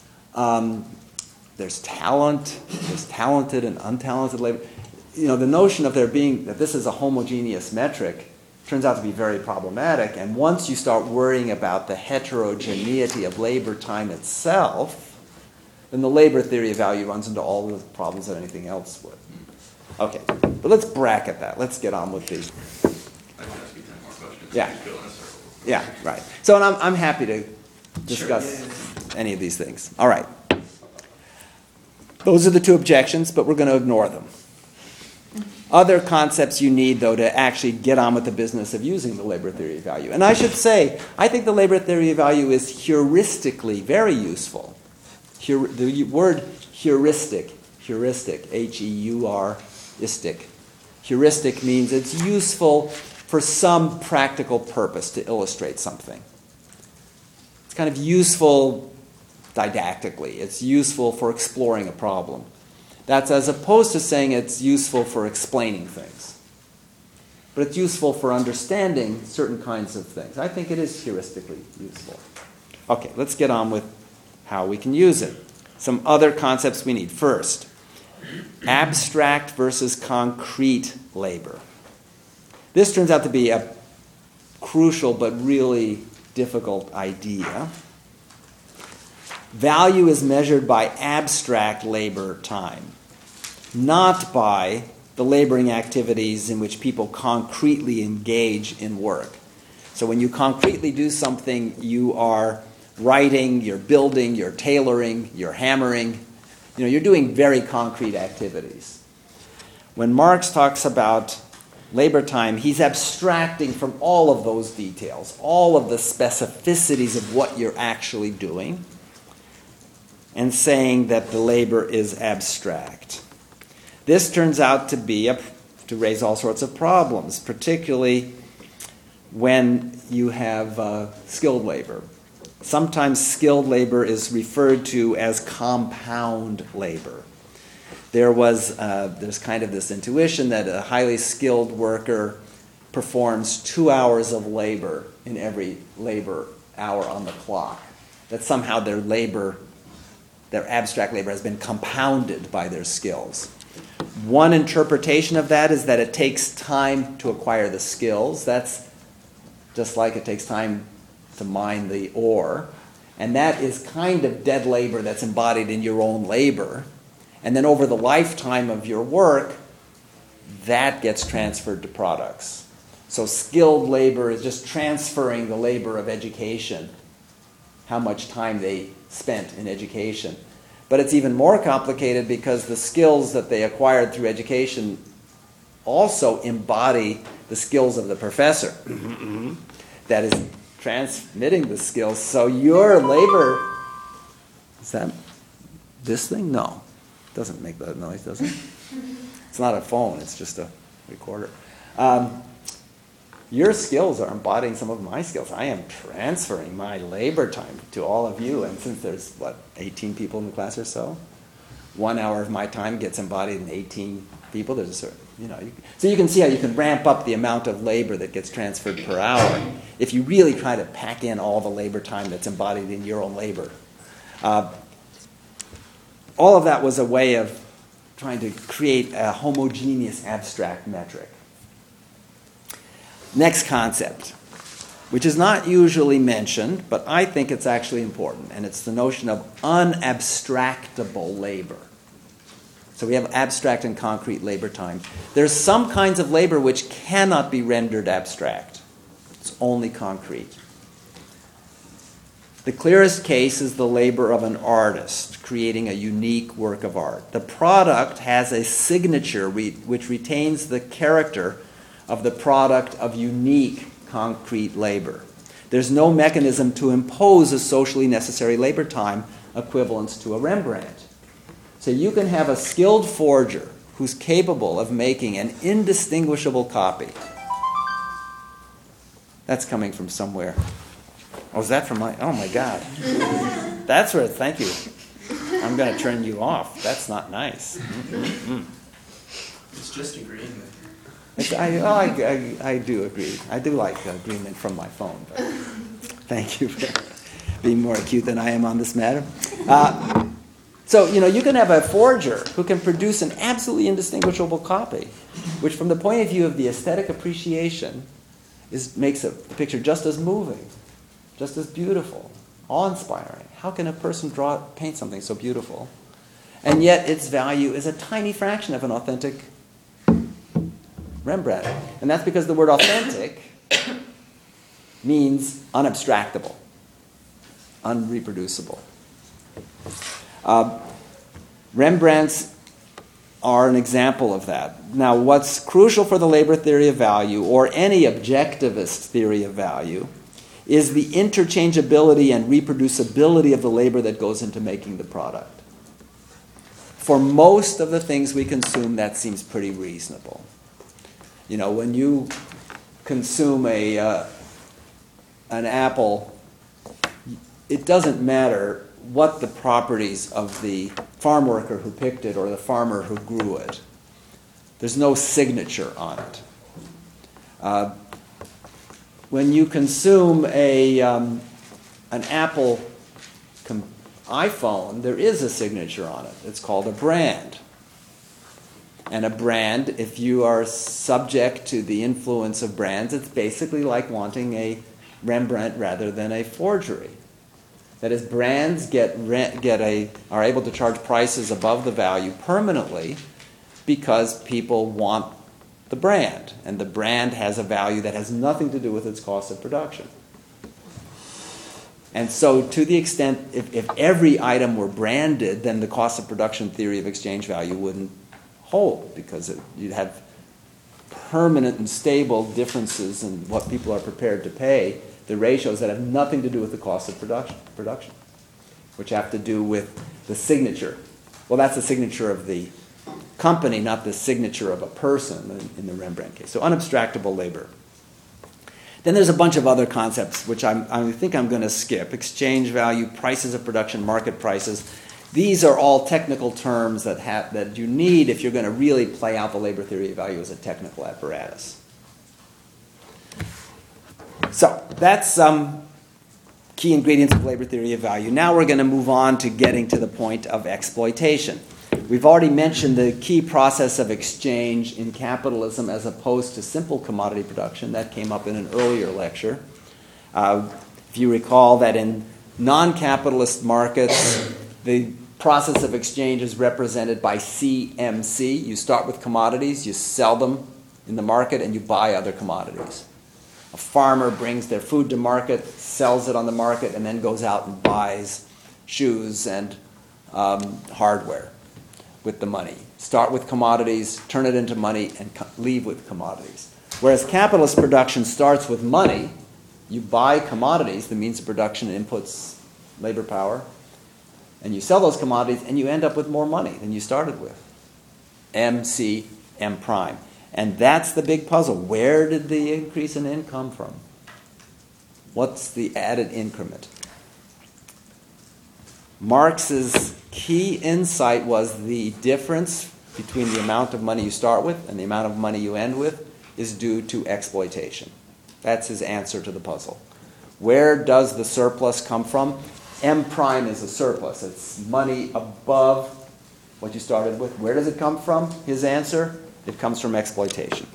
There's talent. There's talented and untalented labor. The notion of that this is a homogeneous metric turns out to be very problematic. And once you start worrying about the heterogeneity of labor time itself, then the labor theory of value runs into all the problems that anything else would. Okay, but let's bracket that. Let's get on with these. I can ask you 10 more questions. Yeah. You go in a circle. Yeah, right. So I'm happy to discuss any of these things. All right. Those are the two objections, but we're going to ignore them. Other concepts you need, though, to actually get on with the business of using the labor theory of value. And I should say, I think the labor theory of value is heuristically very useful. The word heuristic, H-E-U-R-istic. Heuristic means it's useful for some practical purpose to illustrate something. It's kind of useful didactically. It's useful for exploring a problem. That's as opposed to saying it's useful for explaining things. But it's useful for understanding certain kinds of things. I think it is heuristically useful. Okay, let's get on with how we can use it. Some other concepts we need. First, abstract versus concrete labor. This turns out to be a crucial but really difficult idea. Value is measured by abstract labor time, not by the laboring activities in which people concretely engage in work. So when you concretely do something, you are writing, you're building, you're tailoring, you're hammering. You're doing very concrete activities. When Marx talks about labor time, he's abstracting from all of those details, all of the specificities of what you're actually doing, and saying that the labor is abstract. This turns out to raise all sorts of problems, particularly when you have skilled labor. Sometimes skilled labor is referred to as compound labor. There's kind of this intuition that a highly skilled worker performs 2 hours of labor in every labor hour on the clock. That somehow their abstract labor has been compounded by their skills. One interpretation of that is that it takes time to acquire the skills. That's just like it takes time to mine the ore. And that is kind of dead labor that's embodied in your own labor. And then over the lifetime of your work, that gets transferred to products. So skilled labor is just transferring the labor of education, how much time they spent in education. But it's even more complicated because the skills that they acquired through education also embody the skills of the professor that is transmitting the skills. So your labor, is that this thing? No. It doesn't make that noise, does it? It's not a phone, it's just a recorder. Your skills are embodying some of my skills. I am transferring my labor time to all of you. And since there's, 18 people in the class or so, 1 hour of my time gets embodied in 18 people. There's a certain, so you can see how you can ramp up the amount of labor that gets transferred per hour if you really try to pack in all the labor time that's embodied in your own labor. All of that was a way of trying to create a homogeneous abstract metric. Next concept, which is not usually mentioned, but I think it's actually important, and it's the notion of unabstractable labor. So we have abstract and concrete labor time. There's some kinds of labor which cannot be rendered abstract. It's only concrete. The clearest case is the labor of an artist creating a unique work of art. The product has a signature which retains the character of the product of unique concrete labor. There's no mechanism to impose a socially necessary labor time equivalent to a Rembrandt. So you can have a skilled forger who's capable of making an indistinguishable copy. That's coming from somewhere. Oh, is that from my... Oh, my God. That's where... Thank you. I'm going to turn you off. That's not nice. It's just agreeing with I do agree. I do like agreement from my phone. But thank you for being more acute than I am on this matter. So, you can have a forger who can produce an absolutely indistinguishable copy, which from the point of view of the aesthetic appreciation makes the picture just as moving, just as beautiful, awe-inspiring. How can a person paint something so beautiful? And yet its value is a tiny fraction of an authentic Rembrandt. And that's because the word authentic means unabstractable, unreproducible. Rembrandts are an example of that. Now, what's crucial for the labor theory of value, or any objectivist theory of value, is the interchangeability and reproducibility of the labor that goes into making the product. For most of the things we consume, that seems pretty reasonable. When you consume an apple, it doesn't matter what the properties of the farm worker who picked it or the farmer who grew it. There's no signature on it. When you consume an Apple iPhone, there is a signature on it. It's called a brand. And a brand, if you are subject to the influence of brands, it's basically like wanting a Rembrandt rather than a forgery. That is, brands are able to charge prices above the value permanently because people want the brand, and the brand has a value that has nothing to do with its cost of production. And so to the extent, if every item were branded, then the cost of production theory of exchange value wouldn't hold, because you'd have permanent and stable differences in what people are prepared to pay, the ratios that have nothing to do with the cost of production, which have to do with the signature. Well, that's the signature of the company, not the signature of a person in the Rembrandt case. So unabstractable labor. Then there's a bunch of other concepts, which I think I'm going to skip. Exchange value, prices of production, market prices. These are all technical terms that you need if you're going to really play out the labor theory of value as a technical apparatus. So that's some key ingredients of labor theory of value. Now we're going to move on to getting to the point of exploitation. We've already mentioned the key process of exchange in capitalism as opposed to simple commodity production. That came up in an earlier lecture. If you recall that in non-capitalist markets, the process of exchange is represented by CMC. You start with commodities, you sell them in the market, and you buy other commodities. A farmer brings their food to market, sells it on the market, and then goes out and buys shoes and hardware with the money. Start with commodities, turn it into money, and leave with commodities. Whereas capitalist production starts with money, you buy commodities, the means of production, inputs, labor power, and you sell those commodities, and you end up with more money than you started with. MC, M prime. And that's the big puzzle. Where did the increase in income come from? What's the added increment? Marx's key insight was the difference between the amount of money you start with and the amount of money you end with is due to exploitation. That's his answer to the puzzle. Where does the surplus come from? M prime is a surplus. It's money above what you started with. Where does it come from? His answer, it comes from exploitation.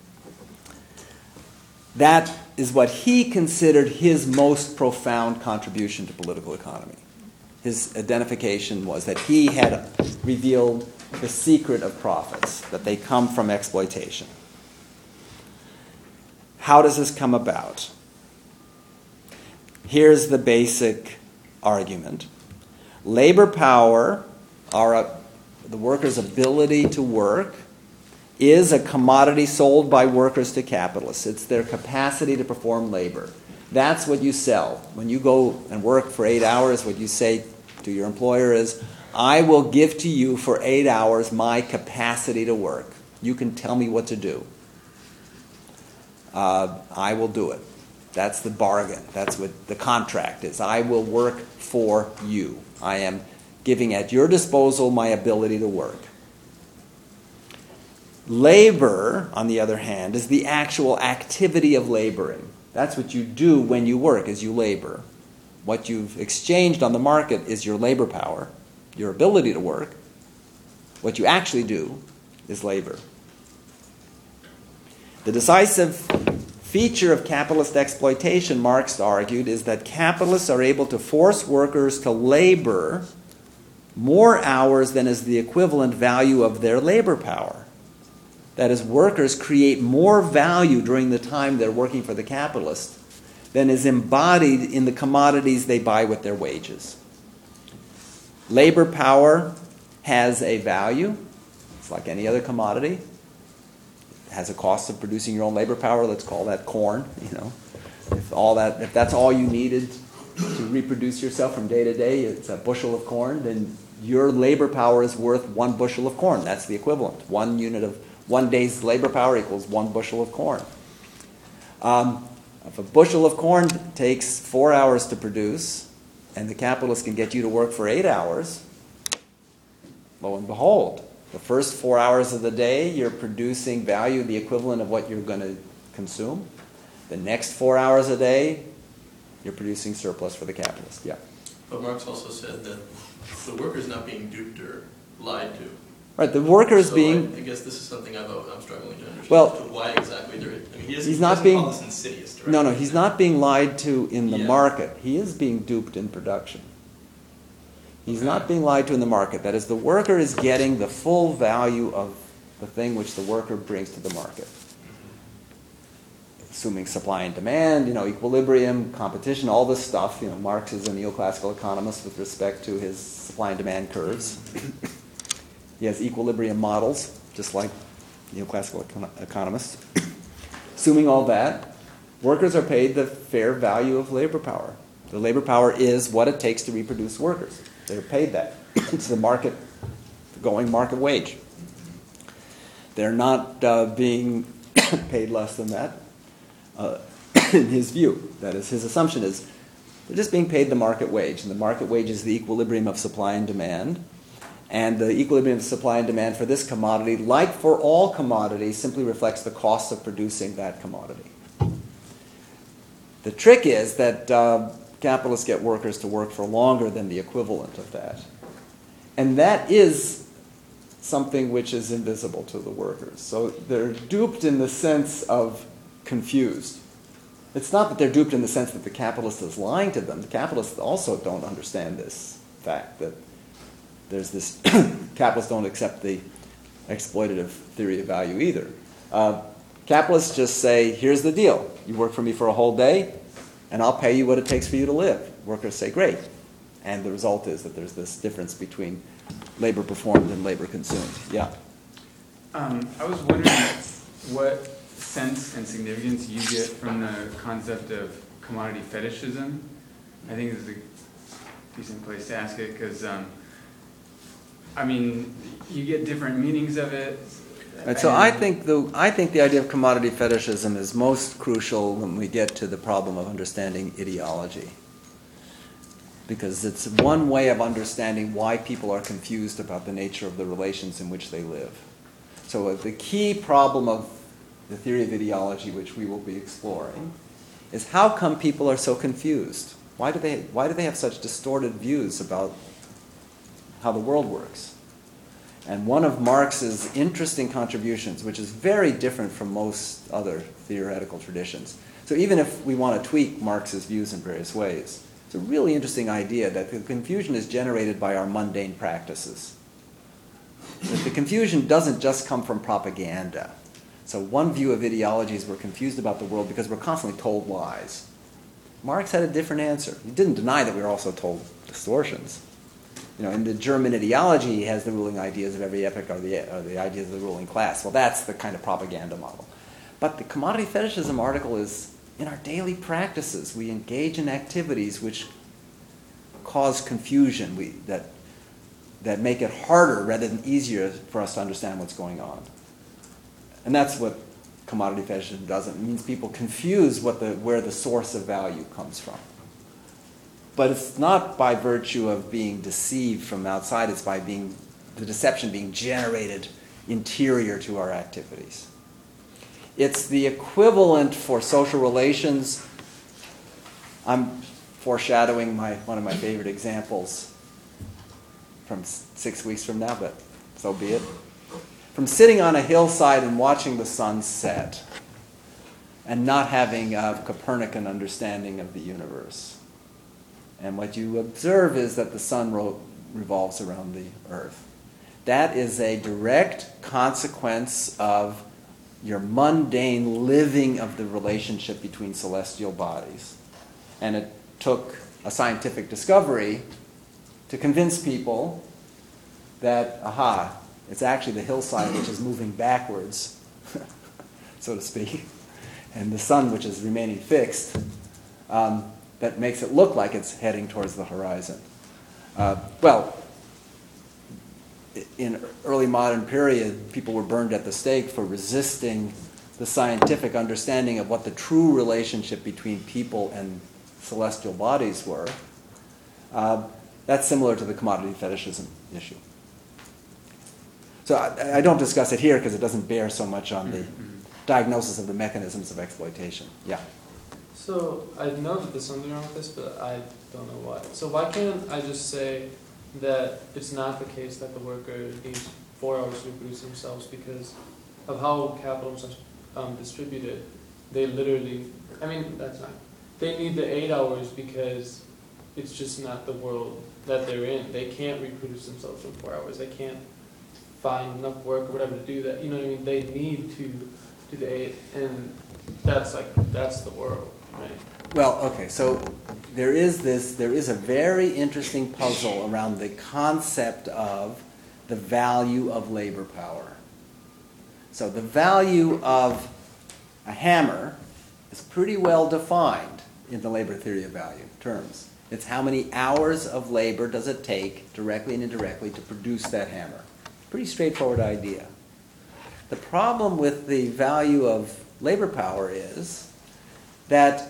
That is what he considered his most profound contribution to political economy. His identification was that he had revealed the secret of profits, that they come from exploitation. How does this come about? Here's the basic argument. Labor power, the workers' ability to work, is a commodity sold by workers to capitalists. It's their capacity to perform labor. That's what you sell. When you go and work for 8 hours, what you say to your employer is, I will give to you for 8 hours my capacity to work. You can tell me what to do. I will do it. That's the bargain. That's what the contract is. I will work for you. I am giving at your disposal my ability to work. Labor, on the other hand, is the actual activity of laboring. That's what you do when you work, is you labor. What you've exchanged on the market is your labor power, your ability to work. What you actually do is labor. The decisive feature of capitalist exploitation, Marx argued, is that capitalists are able to force workers to labor more hours than is the equivalent value of their labor power. That is, workers create more value during the time they're working for the capitalist than is embodied in the commodities they buy with their wages. Labor power has a value. It's like any other commodity. It has a cost of producing your own labor power. Let's call that corn. If that's all you needed to reproduce yourself from day to day, it's a bushel of corn, then your labor power is worth 1 bushel of corn. That's the equivalent. 1 day's labor power equals 1 bushel of corn. If a bushel of corn takes 4 hours to produce, and the capitalist can get you to work for 8 hours, lo and behold, the first 4 hours of the day you're producing value the equivalent of what you're going to consume. The next 4 hours a day, you're producing surplus for the capitalist. Yeah. But Marx also said that the worker's not being duped or lied to. Right, the worker is So being... I guess this is something I'm struggling to understand. Well, as to why exactly there is... I mean, he's not being... call this insidious directly. No, he's not being lied to in the Yeah. market. He is being duped in production. He's not being lied to in the market. That is, the worker is getting the full value of the thing which the worker brings to the market. Assuming supply and demand, equilibrium, competition, all this stuff. Marx is a neoclassical economist with respect to his supply and demand curves. He has equilibrium models, just like neoclassical economists. Assuming all that, workers are paid the fair value of labor power. The labor power is what it takes to reproduce workers. They're paid that. It's the going market wage. They're not being paid less than that, in his view. That is, his assumption is they're just being paid the market wage. And the market wage is the equilibrium of supply and demand. And the equilibrium of supply and demand for this commodity, like for all commodities, simply reflects the cost of producing that commodity. The trick is that capitalists get workers to work for longer than the equivalent of that. And that is something which is invisible to the workers. So they're duped in the sense of confused. It's not that they're duped in the sense that the capitalist is lying to them. The capitalists also don't understand this fact that there's this capitalists don't accept the exploitative theory of value either. Capitalists just say, here's the deal. You work for me for a whole day, and I'll pay you what it takes for you to live. Workers say, great. And the result is that there's this difference between labor performed and labor consumed. Yeah. I was wondering what sense and significance you get from the concept of commodity fetishism. I think this is a decent place to ask it because you get different meanings of it. Right, so I think the idea of commodity fetishism is most crucial when we get to the problem of understanding ideology. Because it's one way of understanding why people are confused about the nature of the relations in which they live. So the key problem of the theory of ideology, which we will be exploring, is how come people are so confused? Why do they have such distorted views about how the world works? And one of Marx's interesting contributions, which is very different from most other theoretical traditions, so even if we want to tweak Marx's views in various ways, it's a really interesting idea that the confusion is generated by our mundane practices. That the confusion doesn't just come from propaganda. So one view of ideology is we're confused about the world because we're constantly told lies. Marx had a different answer. He didn't deny that we were also told distortions. In the German ideology, he has the ruling ideas of every epoch are the ideas of the ruling class. Well, that's the kind of propaganda model. But the commodity fetishism article is, in our daily practices, we engage in activities which cause confusion, that make it harder rather than easier for us to understand what's going on. And that's what commodity fetishism does. It means people confuse where the source of value comes from. But it's not by virtue of being deceived from outside, it's by the deception being generated interior to our activities. It's the equivalent for social relations. I'm foreshadowing one of my favorite examples from 6 weeks from now, but so be it. From sitting on a hillside and watching the sun set and not having a Copernican understanding of the universe. And what you observe is that the sun revolves around the earth. That is a direct consequence of your mundane living of the relationship between celestial bodies. And it took a scientific discovery to convince people that, it's actually the hillside which is moving backwards, so to speak, and the sun which is remaining fixed, that makes it look like it's heading towards the horizon. In early modern period, people were burned at the stake for resisting the scientific understanding of what the true relationship between people and celestial bodies were. That's similar to the commodity fetishism issue. So I don't discuss it here because it doesn't bear so much on the diagnosis of the mechanisms of exploitation. Yeah. So I know that there's something wrong with this, but I don't know why. So why can't I just say that it's not the case that the worker needs 4 hours to reproduce themselves because of how capital is distributed? They literally, that's not. They need the 8 hours because it's just not the world that they're in. They can't reproduce themselves in 4 hours. They can't find enough work or whatever to do that. You know what I mean? They need to do the 8, and that's the world, right? Well, okay, so there is a very interesting puzzle around the concept of the value of labor power. So the value of a hammer is pretty well defined in the labor theory of value terms. It's how many hours of labor does it take, directly and indirectly, to produce that hammer. Pretty straightforward idea. The problem with the value of labor power is that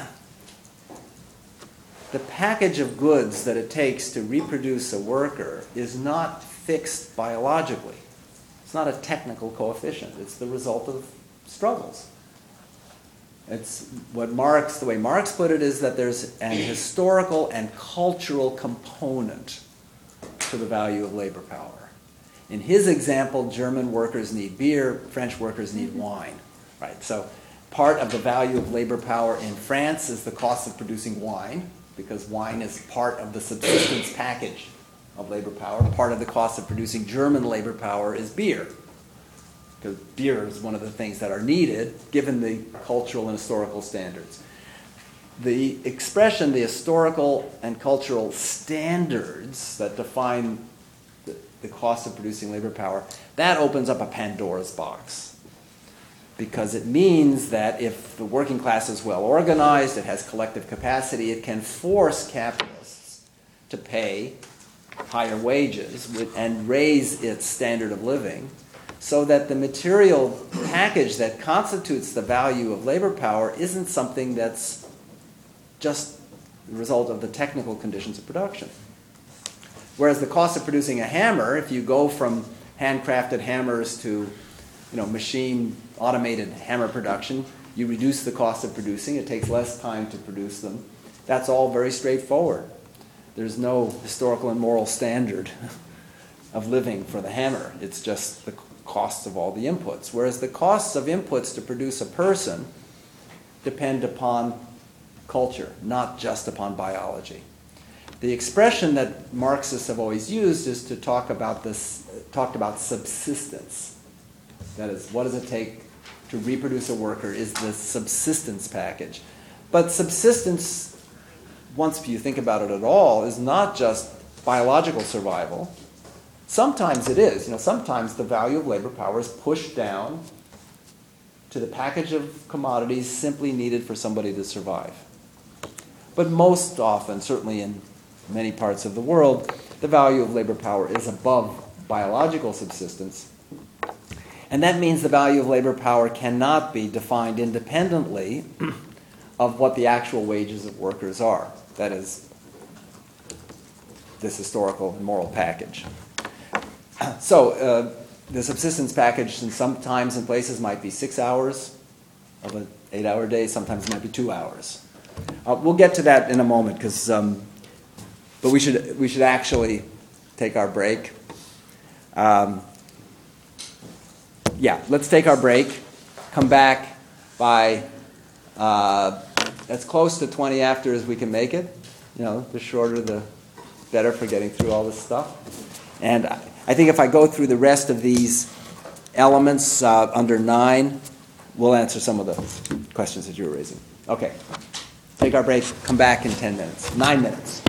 the package of goods that it takes to reproduce a worker is not fixed biologically. It's not a technical coefficient. It's the result of struggles. It's the way Marx put it is that there's an historical and cultural component to the value of labor power. In his example, German workers need beer, French workers need wine. Right? So part of the value of labor power in France is the cost of producing wine, because wine is part of the subsistence package of labor power. Part of the cost of producing German labor power is beer, because beer is one of the things that are needed given the cultural and historical standards. The expression, the historical and cultural standards that define the cost of producing labor power, that opens up a Pandora's box. Because it means that if the working class is well organized, it has collective capacity, it can force capitalists to pay higher wages and raise its standard of living, so that the material package that constitutes the value of labor power isn't something that's just the result of the technical conditions of production. Whereas the cost of producing a hammer, if you go from handcrafted hammers to machine automated hammer production, you reduce the cost of producing. It takes less time to produce them. That's all very straightforward. There's no historical and moral standard of living for the hammer. It's just the costs of all the inputs. Whereas the costs of inputs to produce a person depend upon culture, not just upon biology. The expression that Marxists have always used is to talk about subsistence. That is, what does it take to reproduce a worker is the subsistence package. But subsistence, once you think about it at all, is not just biological survival. Sometimes it is. Sometimes the value of labor power is pushed down to the package of commodities simply needed for somebody to survive. But most often, certainly in many parts of the world, the value of labor power is above biological subsistence. And that means the value of labor power cannot be defined independently of what the actual wages of workers are. That is, this historical and moral package. So the subsistence package in some times and places might be 6 hours of an 8-hour day. Sometimes it might be 2 hours. We'll get to that in a moment, but we should actually take our break. Let's take our break. Come back by as close to 20 after as we can make it. The shorter, the better for getting through all this stuff. And I think if I go through the rest of these elements under 9, we'll answer some of the questions that you were raising. Okay. Take our break. Come back in 10 minutes. 9 minutes.